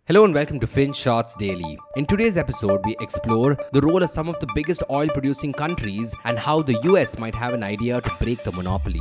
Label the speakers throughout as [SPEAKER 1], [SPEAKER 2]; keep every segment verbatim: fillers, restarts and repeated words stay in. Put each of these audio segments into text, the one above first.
[SPEAKER 1] Hello and welcome to Finch Shots Daily. In today's episode, we explore the role of some of the biggest oil producing countries and how the U S might have an idea to break the monopoly.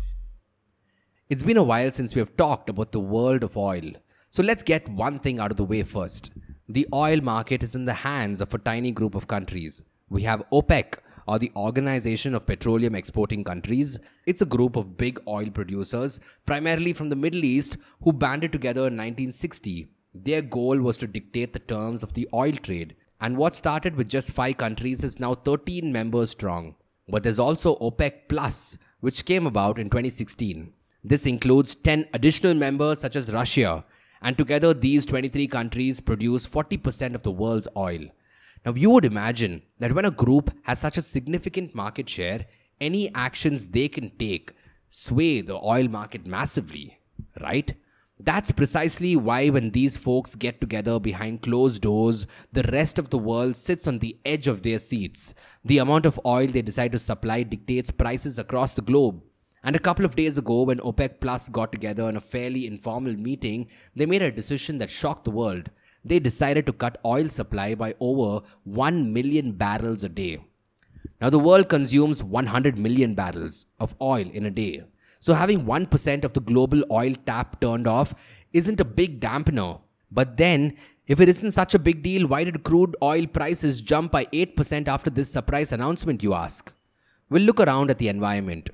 [SPEAKER 1] It's been a while since we have talked about the world of oil. So let's get one thing out of the way first. The oil market is in the hands of a tiny group of countries. We have OPEC, or the Organization of Petroleum Exporting Countries. It's a group of big oil producers, primarily from the Middle East, who banded together in nineteen sixty. Their goal was to dictate the terms of the oil trade, and what started with just five countries is now thirteen members strong. But there's also OPEC Plus, which came about in twenty sixteen. This includes ten additional members such as Russia, and together these twenty-three countries produce forty percent of the world's oil. Now you would imagine that when a group has such a significant market share, any actions they can take sway the oil market massively, right? That's precisely why when these folks get together behind closed doors, the rest of the world sits on the edge of their seats. The amount of oil they decide to supply dictates prices across the globe. And a couple of days ago, when OPEC Plus got together in a fairly informal meeting, they made a decision that shocked the world. They decided to cut oil supply by over one million barrels a day. Now, the world consumes one hundred million barrels of oil in a day. So having one percent of the global oil tap turned off isn't a big dampener. But then, if it isn't such a big deal, why did crude oil prices jump by eight percent after this surprise announcement, you ask? We'll look around at the environment.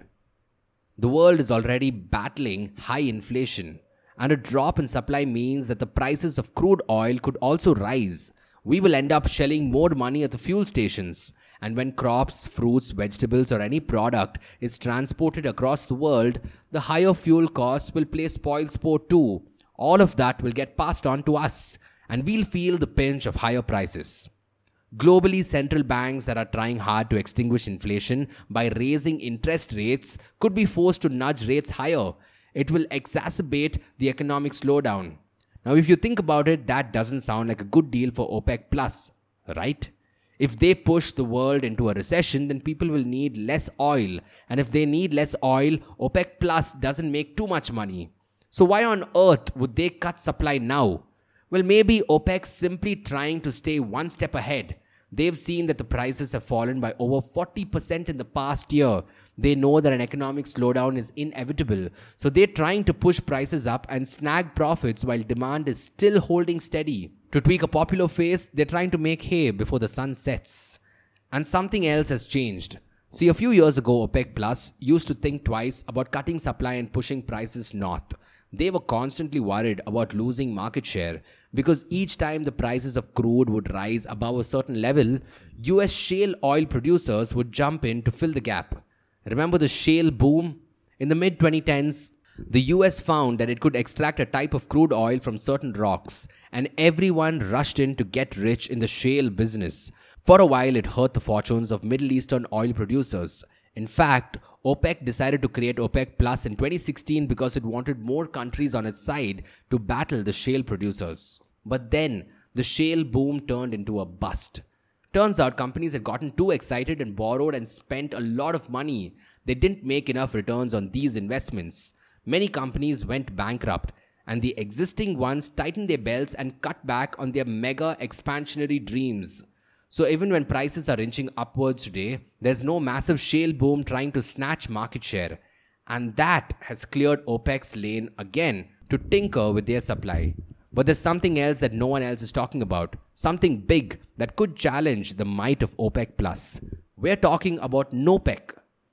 [SPEAKER 1] The world is already battling high inflation, and a drop in supply means that the prices of crude oil could also rise. We will end up shelling more money at the fuel stations. And when crops, fruits, vegetables, or any product is transported across the world, the higher fuel costs will play spoilsport too. All of that will get passed on to us, and we'll feel the pinch of higher prices. Globally, central banks that are trying hard to extinguish inflation by raising interest rates could be forced to nudge rates higher. It will exacerbate the economic slowdown. Now, if you think about it, that doesn't sound like a good deal for OPEC Plus, right? If they push the world into a recession, then people will need less oil. And if they need less oil, OPEC Plus doesn't make too much money. So why on earth would they cut supply now? Well, maybe OPEC's simply trying to stay one step ahead. They've seen that the prices have fallen by over forty percent in the past year. They know that an economic slowdown is inevitable. So they're trying to push prices up and snag profits while demand is still holding steady. To tweak a popular phrase, they're trying to make hay before the sun sets. And something else has changed. See, a few years ago, OPEC Plus used to think twice about cutting supply and pushing prices north. They were constantly worried about losing market share because each time the prices of crude would rise above a certain level, U S shale oil producers would jump in to fill the gap. Remember the shale boom? In the mid twenty tens, the U S found that it could extract a type of crude oil from certain rocks, and everyone rushed in to get rich in the shale business. For a while, it hurt the fortunes of Middle Eastern oil producers. In fact, OPEC decided to create OPEC Plus in twenty sixteen because it wanted more countries on its side to battle the shale producers. But then, the shale boom turned into a bust. Turns out companies had gotten too excited and borrowed and spent a lot of money. They didn't make enough returns on these investments. Many companies went bankrupt, and the existing ones tightened their belts and cut back on their mega expansionary dreams. So even when prices are inching upwards today, there's no massive shale boom trying to snatch market share. And that has cleared OPEC's lane again to tinker with their supply. But there's something else that no one else is talking about. Something big that could challenge the might of OPEC Plus. We're talking about NOPEC.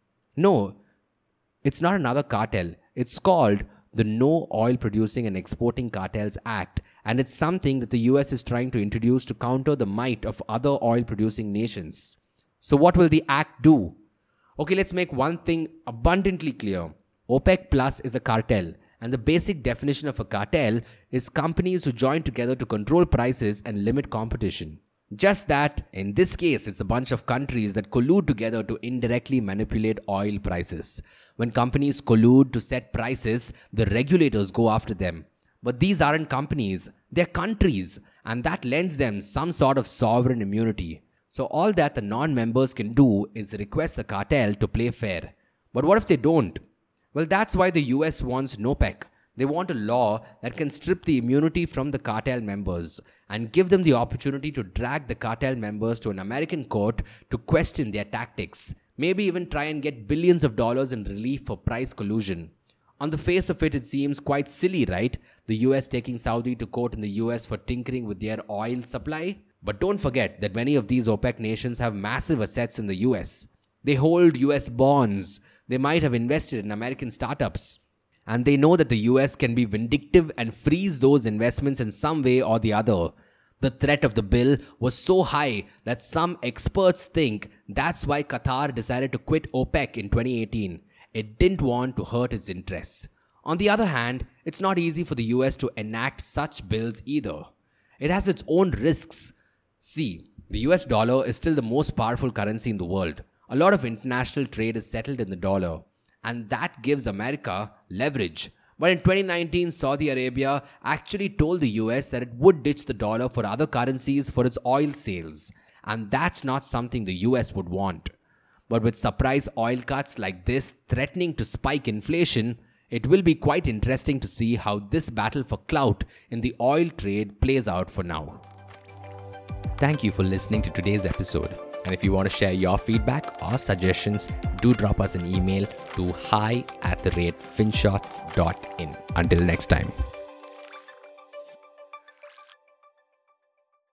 [SPEAKER 1] No, it's not another cartel. It's called the No Oil Producing and Exporting Cartels Act, and it's something that the U S is trying to introduce to counter the might of other oil-producing nations. So what will the act do? Okay, let's make one thing abundantly clear. OPEC Plus is a cartel, and the basic definition of a cartel is companies who join together to control prices and limit competition. Just that, in this case, it's a bunch of countries that collude together to indirectly manipulate oil prices. When companies collude to set prices, the regulators go after them. But these aren't companies, they're countries, and that lends them some sort of sovereign immunity. So all that the non-members can do is request the cartel to play fair. But what if they don't? Well, that's why the U S wants NOPEC. They want a law that can strip the immunity from the cartel members and give them the opportunity to drag the cartel members to an American court to question their tactics, maybe even try and get billions of dollars in relief for price collusion. On the face of it, it seems quite silly, right? The U S taking Saudi to court in the U S for tinkering with their oil supply. But don't forget that many of these OPEC nations have massive assets in the U S. They hold U S bonds. They might have invested in American startups. And they know that the U S can be vindictive and freeze those investments in some way or the other. The threat of the bill was so high that some experts think that's why Qatar decided to quit OPEC in twenty eighteen. It didn't want to hurt its interests. On the other hand, it's not easy for the U S to enact such bills either. It has its own risks. See, the U S dollar is still the most powerful currency in the world. A lot of international trade is settled in the dollar, and that gives America leverage. But in twenty nineteen, Saudi Arabia actually told the U S that it would ditch the dollar for other currencies for its oil sales, and that's not something the U S would want. But with surprise oil cuts like this threatening to spike inflation, it will be quite interesting to see how this battle for clout in the oil trade plays out for now. Thank you for listening to today's episode. And if you want to share your feedback or suggestions, do drop us an email to hi at the rate finshots dot in. Until next time.